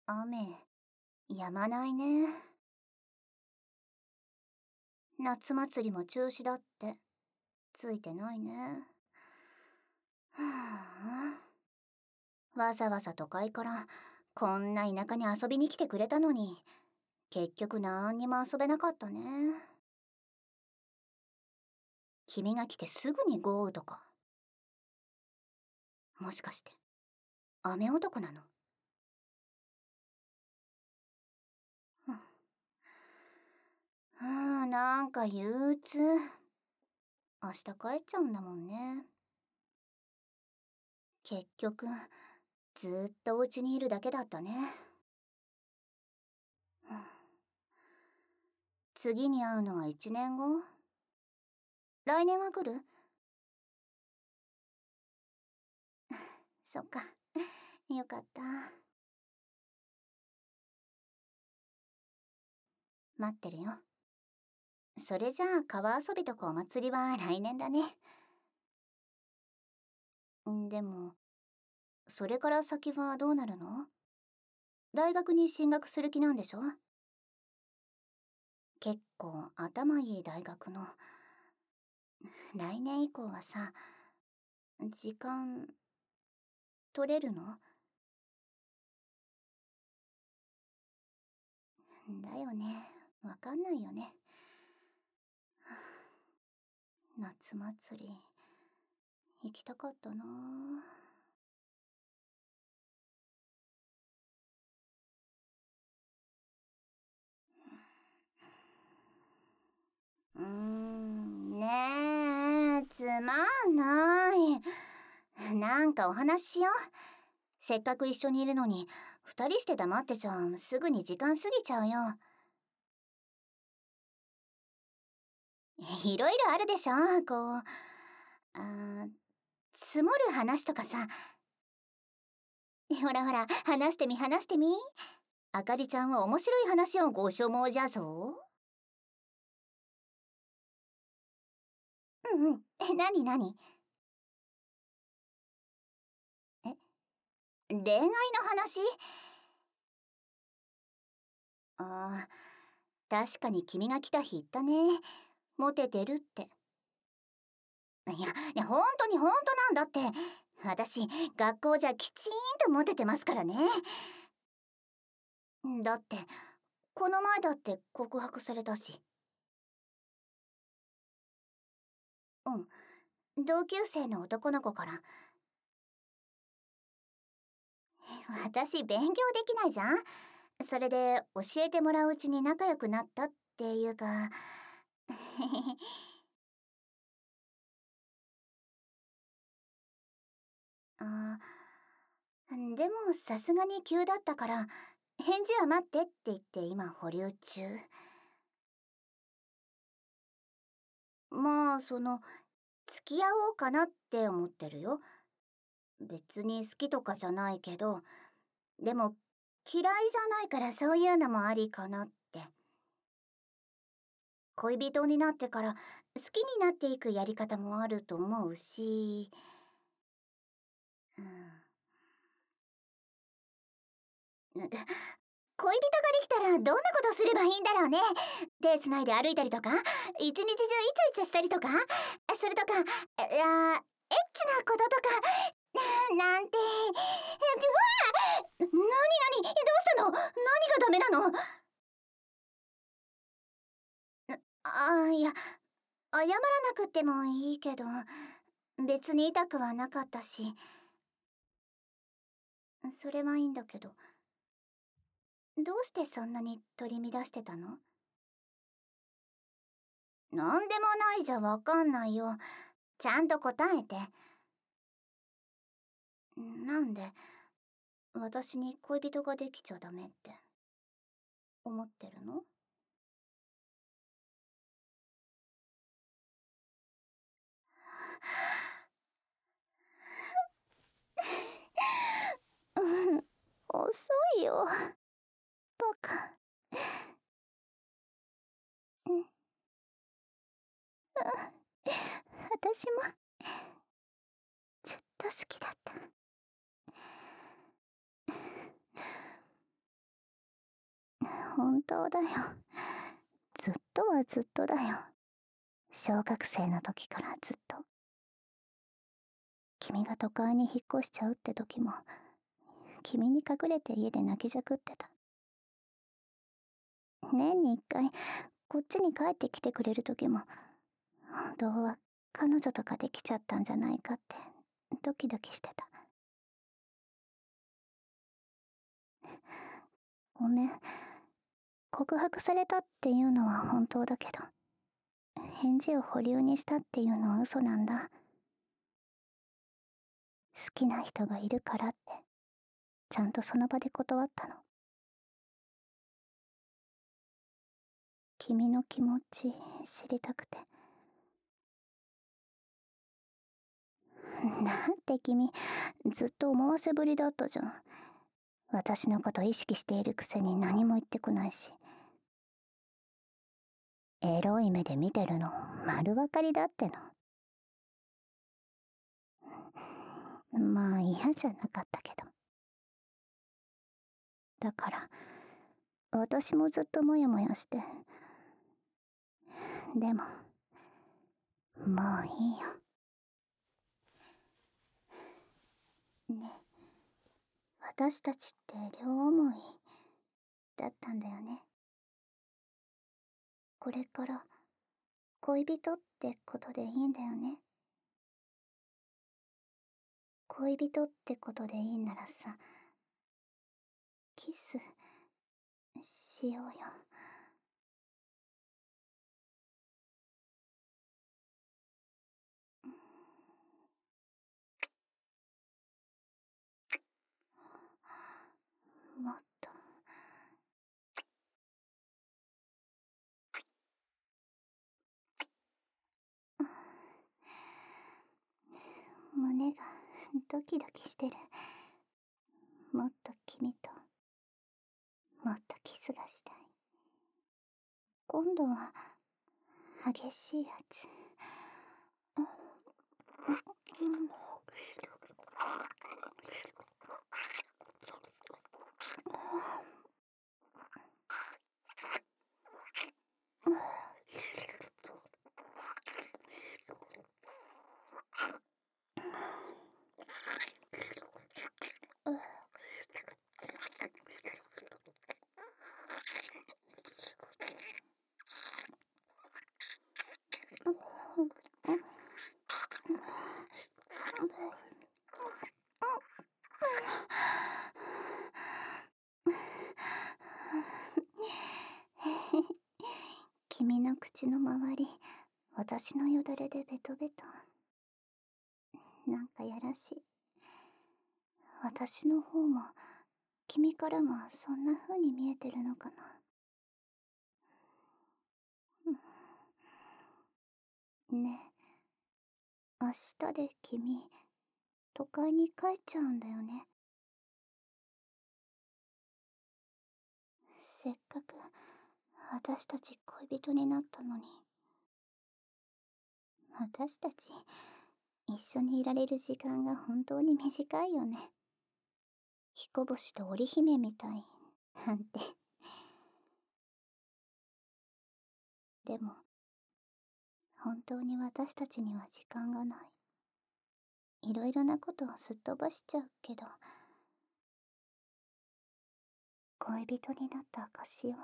雨、止まないね。夏祭りも中止だって、ついてないね。はあ、わざわざ都会からこんな田舎に遊びに来てくれたのに、結局なんにも遊べなかったね。君が来てすぐに豪雨とか。もしかして、雨男なの？なんか憂鬱。明日帰っちゃうんだもんね。結局、ずーっとお家にいるだけだったね。次に会うのは1年後？来年は来る？そっか。よかった。待ってるよ。それじゃあ川遊びとかお祭りは来年だね。でも、それから先はどうなるの？大学に進学する気なんでしょ？結構頭いい大学の。来年以降はさ、時間取れるの？だよね。わかんないよね。夏祭り、行きたかったな。ねえ、つまんない。なんかお話ししよう。せっかく一緒にいるのに、二人して黙ってちゃすぐに時間過ぎちゃうよ。いろいろあるでしょ、こう。積もる話とかさ。ほらほら、話してみ話してみ。あかりちゃんは面白い話をご所望じゃぞ。うんうん。なになに？え、恋愛の話？ああ、確かに君が来た日言ったね。モテてるって。本当に本当なんだって。私、学校じゃきちんとモテてますからね。だって、この前だって告白されたし。うん、同級生の男の子から。私、勉強できないじゃん。それで、教えてもらううちに仲良くなったっていうか。あでもさすがに急だったから返事は待ってって言って今保留中。まあ付き合おうかなって思ってるよ。別に好きとかじゃないけど、でも嫌いじゃないからそういうのもありかなって。恋人になってから好きになっていくやり方もあると思うし、うん、恋人ができたらどんなことすればいいんだろうね。手つないで歩いたりとか、一日中イチャイチャしたりとか、それとか、エッチなこととか、なんて。なになに、どうしたの？何がダメなの？いや、謝らなくてもいいけど、別に痛くはなかったし、それはいいんだけど、どうしてそんなに取り乱してたの？なんでもないじゃわかんないよ。ちゃんと答えて。なんで、私に恋人ができちゃダメって思ってるの？うん、遅いよ。バカ。うん、うん、私もずっと好きだった。 本当だよ。ずっとはずっとだよ。小学生の時からずっと。君が都会に引っ越しちゃうって時も、君に隠れて家で泣きじゃくってた。年に一回、こっちに帰ってきてくれる時も、本当は彼女とかできちゃったんじゃないかってドキドキしてた。ごめん。告白されたっていうのは本当だけど、返事を保留にしたっていうのは嘘なんだ。好きな人がいるからって、ちゃんとその場で断ったの。君の気持ち知りたくて。なんて君、ずっと思わせぶりだったじゃん。私のこと意識しているくせに何も言ってこないし。エロい目で見てるの丸分かりだっての。まあ嫌じゃなかったけど。だから私もずっとモヤモヤして。でももういいよ。ね、私たちって両思いだったんだよね。これから恋人ってことでいいんだよね。恋人ってことでいいならさ、キスしようよ。もっと。胸がドキドキしてる。もっと君ともっとキスがしたい。今度は激しいやつ。君の口の周り、私のよだれでベトベト。なんかやらしい。私の方も君からはそんな風に見えてるのかな。ねえ、明日で君都会に帰っちゃうんだよね。せっかく私たち恋人になったのに。私たち一緒にいられる時間が本当に短いよね。彦星と織姫みたいなんて。でも本当に私たちには時間がない。いろいろなことをすっ飛ばしちゃうけど、恋人になった証を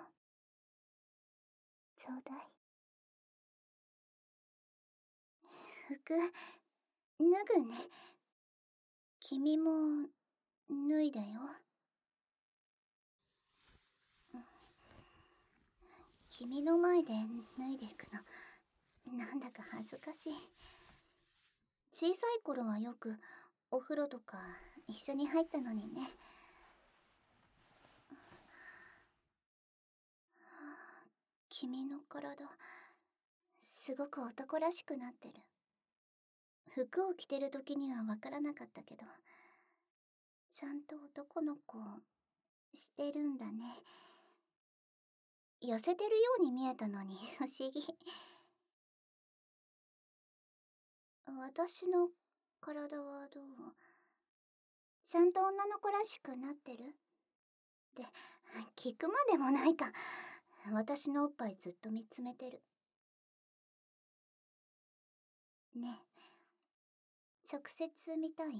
ちょうだい。服脱ぐね。君も脱いだよ。君の前で脱いでいくのなんだか恥ずかしい。小さい頃はよくお風呂とか一緒に入ったのにね。君の体すごく男らしくなってる。服を着てる時にはわからなかったけど、ちゃんと男の子してるんだね。痩せてるように見えたのに不思議。私の体はどう？ちゃんと女の子らしくなってる？ って聞くまでもないか。私のおっぱいずっと見つめてる。ねえ、直接見たい？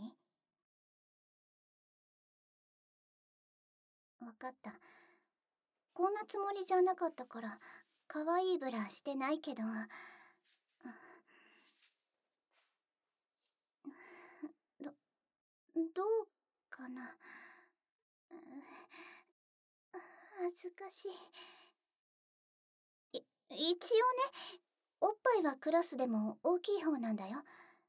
わかった。こんなつもりじゃなかったから可愛いブラしてないけど、どどうかな。恥ずかしい。一応ね、おっぱいはクラスでも大きい方なんだよ。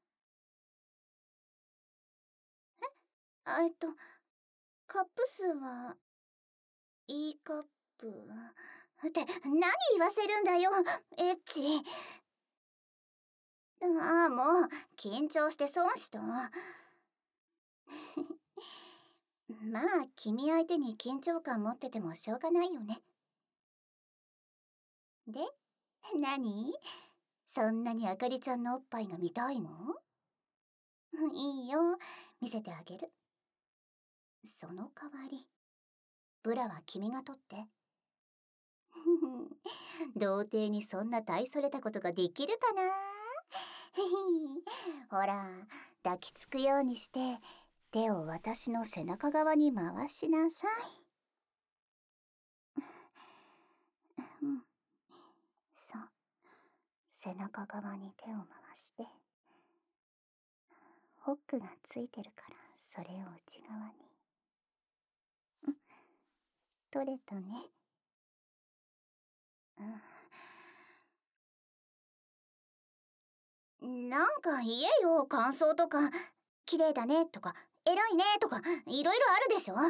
カップ数は E カップって何言わせるんだよ、エッチ。ああ、もう緊張して損した。まあ君相手に緊張感持っててもしょうがないよね。で、何？そんなにあかりちゃんのおっぱいが見たいの？いいよ、見せてあげる。その代わりブラは君が取って。童貞にそんな大それたことができるかな。ほら、抱きつくようにして手を私の背中側に回しなさい。うん、そう、背中側に手を回して、ホックがついてるからそれを内側に。取れたね。なんか言えよ、感想とか。綺麗だねとか偉いねとかいろいろあるでしょ。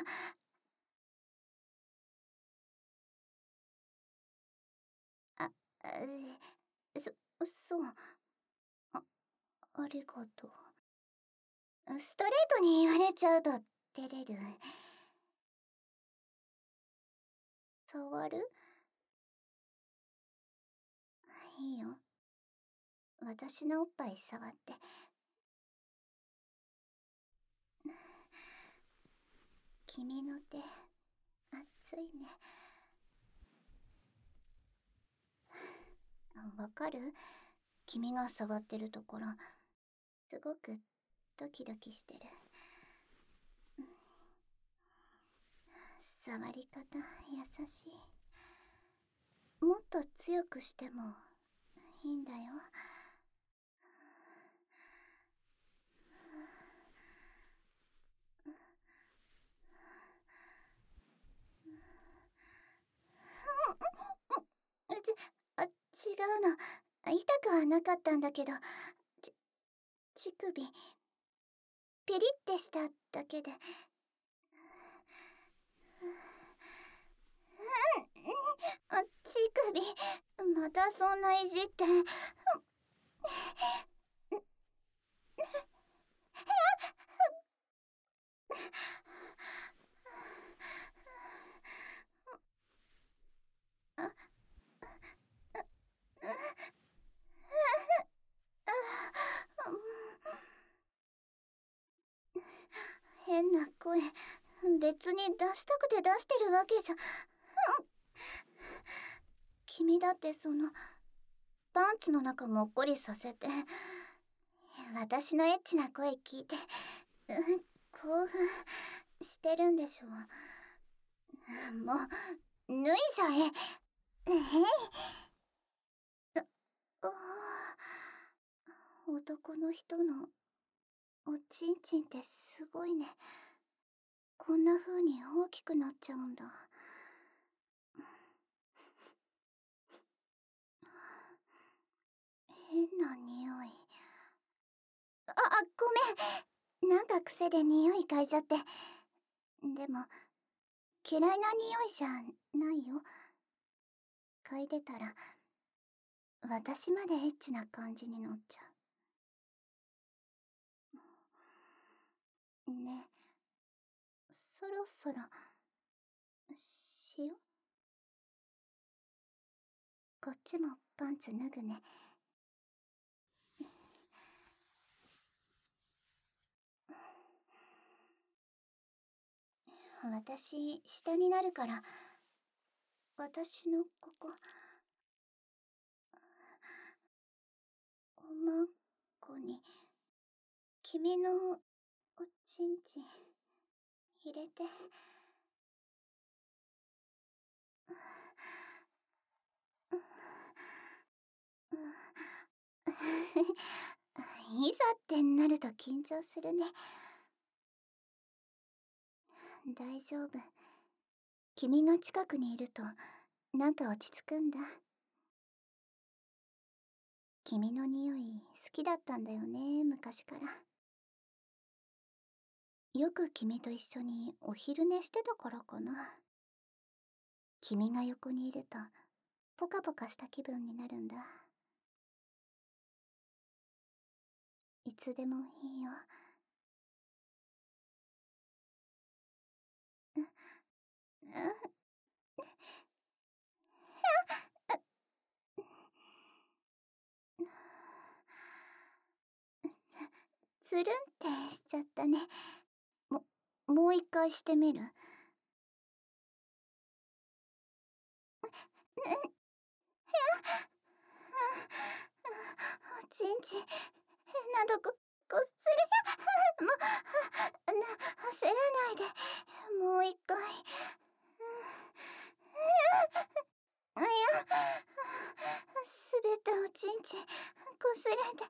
あ、そそう、あ、ありがとう。ストレートに言われちゃうと照れる。触る？いいよ、私のおっぱい触って。君の手熱いね。わかる？君が触ってるところすごくドキドキしてる。触り方優しい。もっと強くしてもいいんだよ。違うの。痛くはなかったんだけど、乳首ピリってしただけで。乳首またそんないじって。変な声、別に出したくて出してるわけじゃ。君だってそのパンツの中もっこりさせて私のエッチな声聞いて興奮してるんでしょ。もう脱いじゃえ。あ男の人のおちんちんってすごいね。こんな風に大きくなっちゃうんだ。変な匂い。ごめん、なんか癖で匂い嗅いじゃって。でも嫌いな匂いじゃないよ。嗅いでたら私までエッチな感じになっちゃう。ね、そろそろしよ。こっちもパンツ脱ぐね。 私下になるから、私のここおまんこに君のおちんちん入れて。いざってなると緊張するね。大丈夫。君が近くにいるとなんか落ち着くんだ。君の匂い好きだったんだよね、昔から。よく君と一緒にお昼寝してたからかな。君が横にいるとポカポカした気分になるんだ。いつでもいいよ。つるんってしちゃったね。もう一回してみる？おちんちん変なとこすりもう焦らないで。もう一回。いや、すべておちんちんこすれて。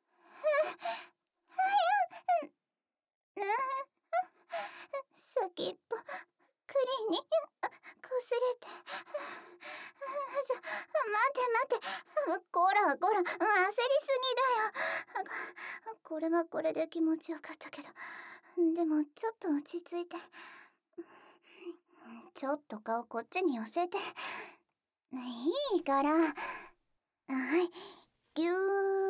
先っぽクリにこすれて。待ってこら焦りすぎだよ。これはこれで気持ちよかったけど、でもちょっと落ち着いて。ちょっと顔こっちに寄せて。いいから。はい、ぎゅー。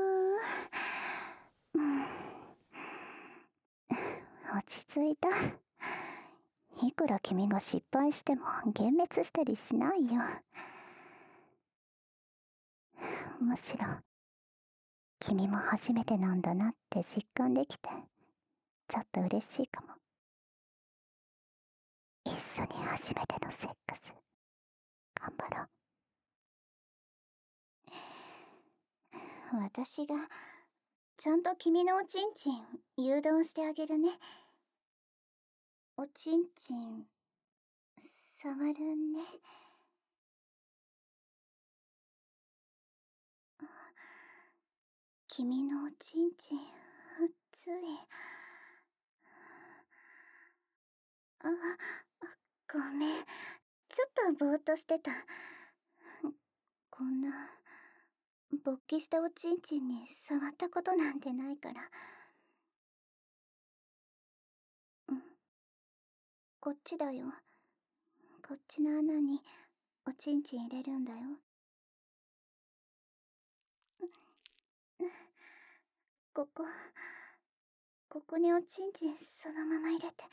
落ち着いた。いくら君が失敗しても幻滅したりしないよ。むしろ君も初めてなんだなって実感できてちょっと嬉しいかも。一緒に初めてのセックス頑張ろう。私がちゃんと君のおちんちん誘導してあげるね。おちんちん触るね。君のおちんちん熱い。ごめん、ちょっとぼーっとしてた。こんな勃起したおちんちんに触ったことなんてないから。こっちだよ。こっちの穴におちんちん入れるんだよ。ここにおちんちんそのまま入れて。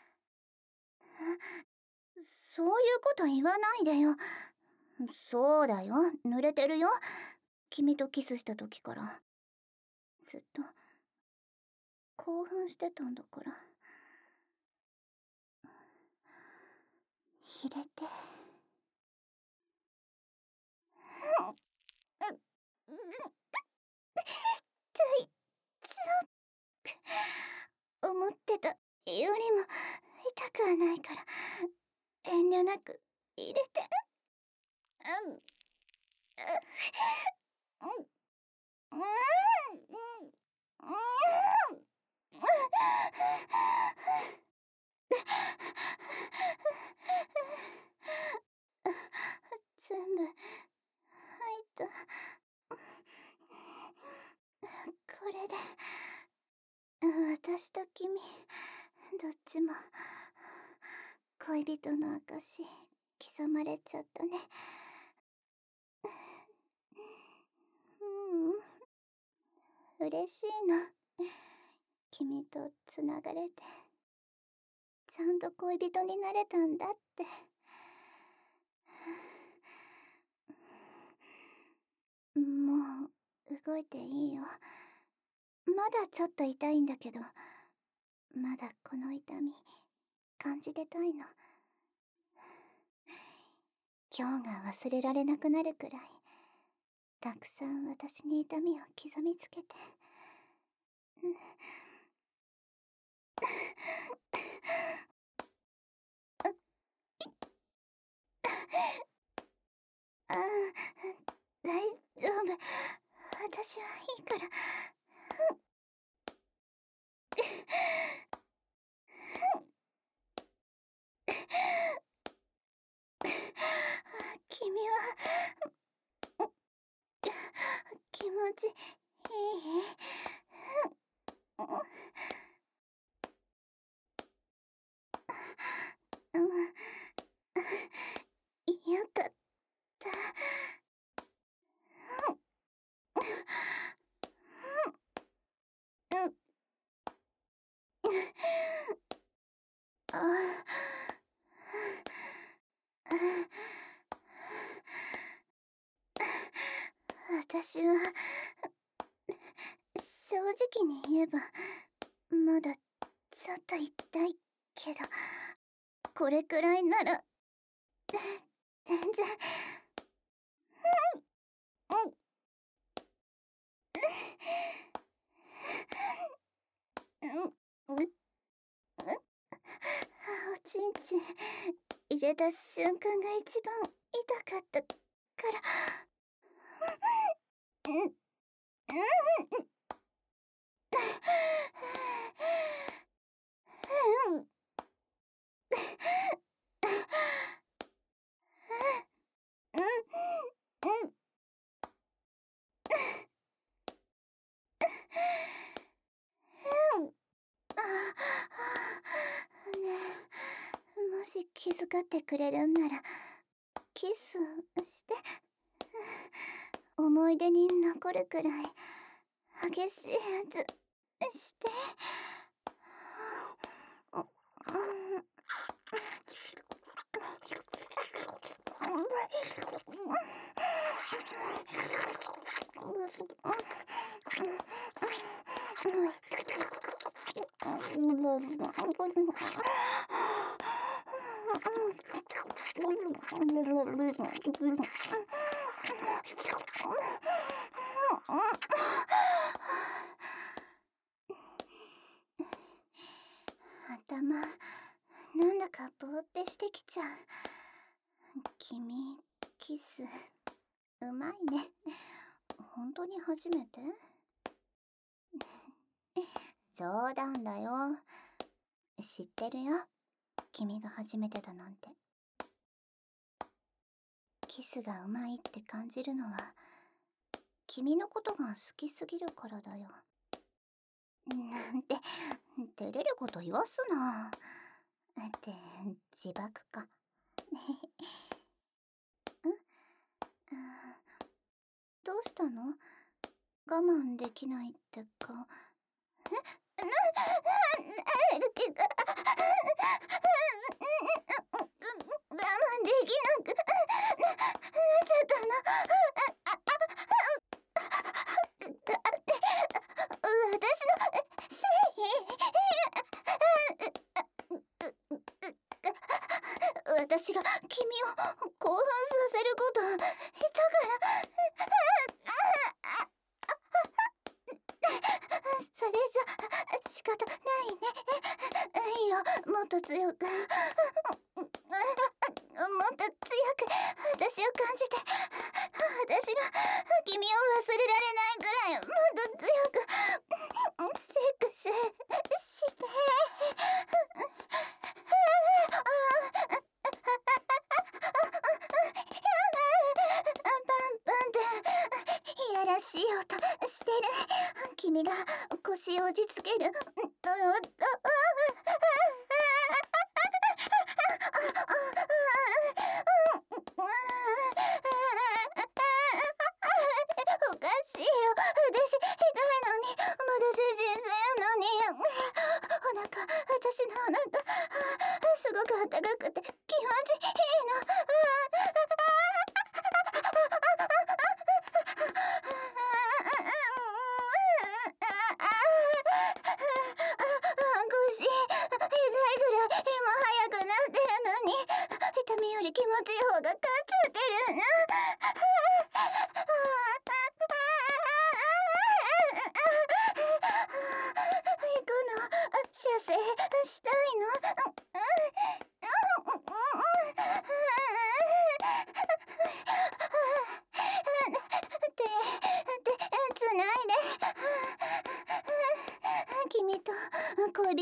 そういうこと言わないでよ。そうだよ、濡れてるよ。君とキスした時からずっと興奮してたんだから。入れて。大丈夫。思ってたよりも痛くはないから遠慮なく入れて。全部入った。これで私と君どっちも恋人の証刻まれちゃったね。嬉しいの、君とつながれて。ちゃんと恋人になれたんだって。もう動いていいよ。まだちょっと痛いんだけど、まだこの痛み感じてたいの。今日が忘れられなくなるくらい、たくさん私に痛みを刻みつけて。ああ、大丈夫。私はいいから。君は気持ちいい？よかった。私は正直に言えばまだちょっと痛いけど、これくらいなら全然。おちんちん入れた瞬間が一番痛かったから。もし気遣ってくれるんならキスして。思い出に残るくらい激しいやつして。頭なんだかぼーってしてきちゃう。君、キスうまいね。本当に初めて？冗談だよ。知ってるよ、君が初めてだなんて。キスがうまいって感じるのは君のことが好きすぎるからだよ。なんて照れること言わすな。って自爆か。ん？どうしたの？我慢できないって顔。我慢できなくなっちゃったの。だって私のせい。私が君を興奮させることしたから。それじゃ仕方ないね。いいよ、もっと強く、もっと強く私を感じて。私が君を忘れられないぐらいもっと強くセックスして。パンパンっていやらしい音してる。君が腰を落ち着ける。おかしいよ、私痛いのに、まだ成人するのに。私のお腹すごく暖かくて気持ちいいの。腰痛い。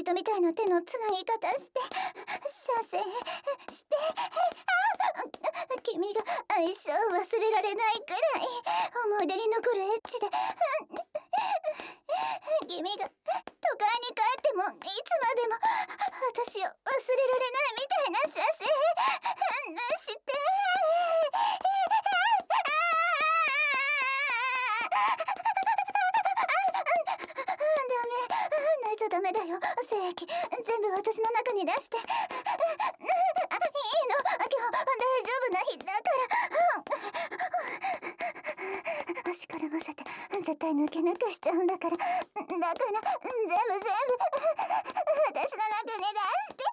人みたいな手のつなぎ方して射精して君が一生忘れられないくらい思い出に残るエッチで君が都会に帰ってもいつまでも私を忘れられないみたいな射精してダメだよ、精液全部私の中に出していいの、今日大丈夫な日だから足から混ぜて絶対抜け抜けしちゃうんだから全部私の中に出して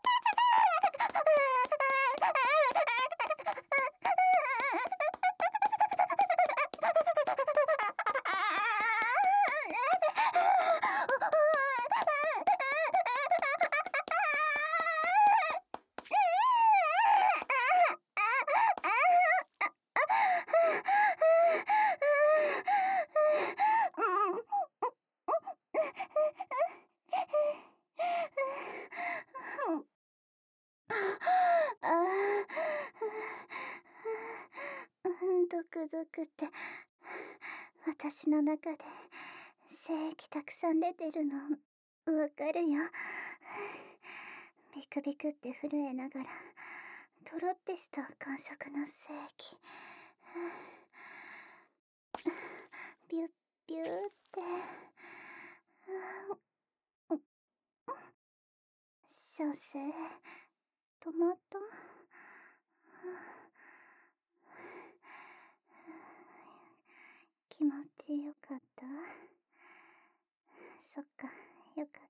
ドクドクって私の中で精液たくさん出てるのわかるよ。ビクビクって震えながらとろってした感触の精液ビュッビューって射精止まった気持ちよかった。そっか、よかった。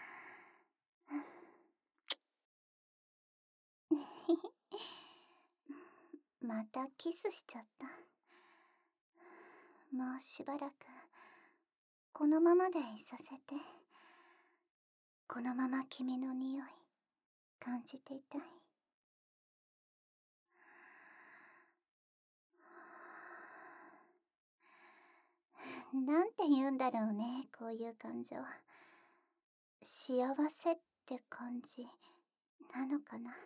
またキスしちゃった。もうしばらくこのままでいさせて。このまま君の匂い感じていたい。なんて言うんだろうね、こういう感情。幸せって感じなのかな。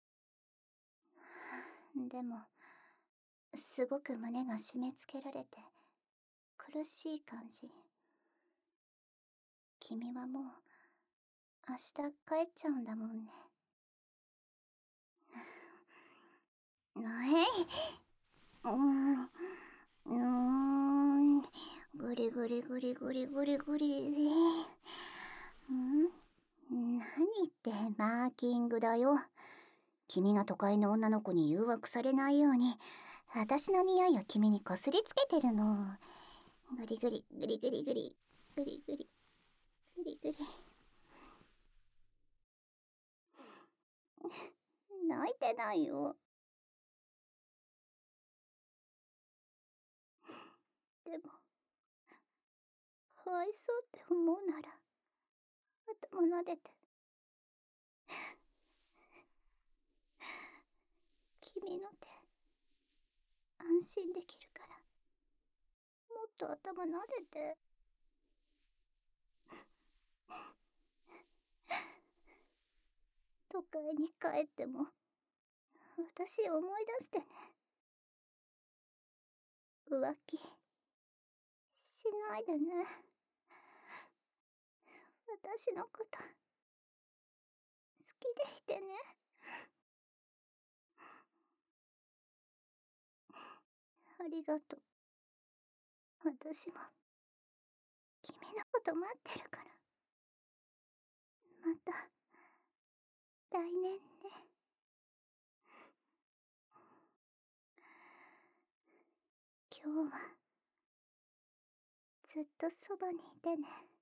でもすごく胸が締め付けられて苦しい感じ。君はもう明日帰っちゃうんだもんね。ぐりぐりぐりぐりぐりぐり。何ってマーキングだよ。君が都会の女の子に誘惑されないように私の匂いを君にこすりつけてるの。ぐりぐりぐりぐりぐりぐりぐりぐりぐり。泣いてないよ。でもかわいそうって思うなら頭撫でて。君の手安心できるからもっと頭撫でて。都会に帰っても私を思い出してね。浮気しないでね。私のこと好きでいてね。ありがとう。私も君のこと待ってるから。また来年ね。今日はずっとそばにいてね。